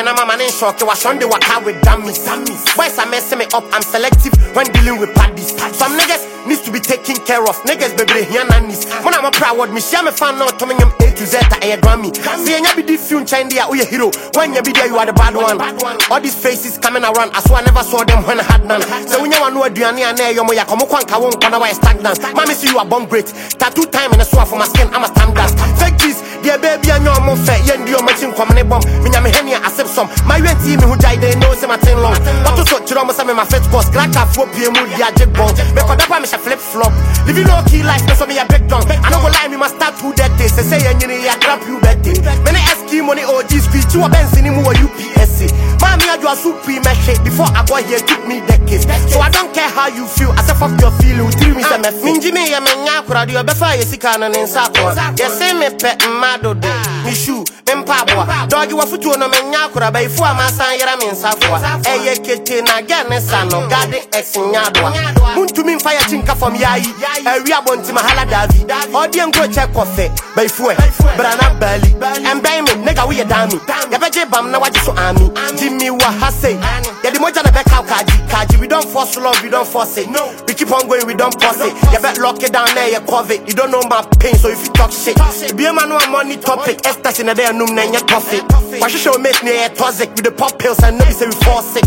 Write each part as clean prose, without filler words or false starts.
and I'm a man in shock. I was Sunday walk out with dummies. Boys are messing me up, I'm selective when dealing with parties. Some niggas needs to be taken care of. Niggas baby here nannies. When I'm a proud me share me fan now to me A to Z a Grammy. See and you be the future India or your hero. When you be there you are the bad one. All these faces coming around, I swear I never saw them when I had none. So when you want to know Diani and Nayo Moya come on won't come away stagnant. Mommy see you are born great. Tattoo time in a swap for my skin, I'm a standard. Fake this, dear baby and your mom fair, yen your machine coming bomb. Minyam Henia accept some. My rent team who died they know some thing long. What to sort you almost my first course, crack a 4 PM with the jig bone. Because that one is a flip flop. Living low key life, that's me a big dog. I don't go lie, me must start through that day. Say and you need a grab you that day. When I ask you money OG speech, you are Benson in more UPSC. Mommy, I do a supreme shit before I go here, took me decades. So I don't care how you feel, as if of your feeling, 3 minutes a mess. Minjimi, I'm a yakura, you before you see canon in Sakura. Yes, same me pet mado, Mishu, Empabwa. Dog, you are foot on a yakura, but if I'm a son, you're in Safwa. Eye Kitty, again, son of Garden X in Yadwa. Moon to me fire chinka from Yai, a reabon to Mahala Davi. Audium go check coffee, by Fue, Brana Belly, and Bayman, nigga, we a dummy. Yabaje Bam, now what you so army. Jimmy Wahase, yeah, the Moja back out Kaji, we don't force love, we don't force it. No, we keep on going, we don't pause it. You better lock it down there, you cover it. You don't know my pain, so if you talk shit, be a man who money topic, Esther in a day, no name, your coffee. Why should make me a toxic with the pop pills and nobody say we fall sick?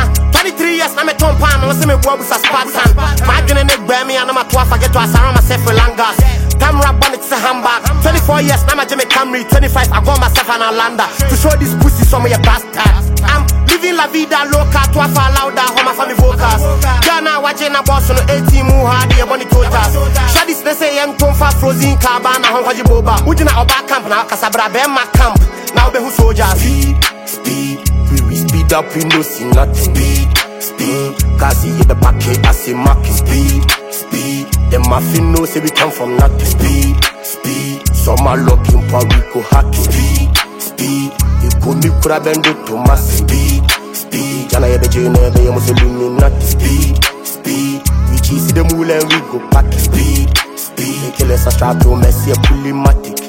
23 years, I'm a Tom Pan, I'm a boy with a Spartan. My gonna make me and I'm a 12, I get to surround myself with Langas. Camera bonnet, it's a handbag. 24 years, now I'm a Jimmy Camry. 25, I got myself an Alanda to show this pussy some of your bastards. I'm living la vida loca, to a far louder, home my family vocals. Ghana watching a boss on 18 more hard, your money totals. Shadis, they say, young Tom for frozen carbana, Hong Boba. Ujina Oba camp now, Casabra, Bema camp. Now the who soldiers. Speed, we speed up, we no see nothing. Speed, cause in the packet, I see market. Speed, the muffin knows say we come from nothing. Speed, some are looking for we go hacking. Speed, you could be crabbing to my speed, and I have a journey, they must illuminate. Speed, we cheese the mool and we go back. Speed, kill us a start to mess your pulley matic.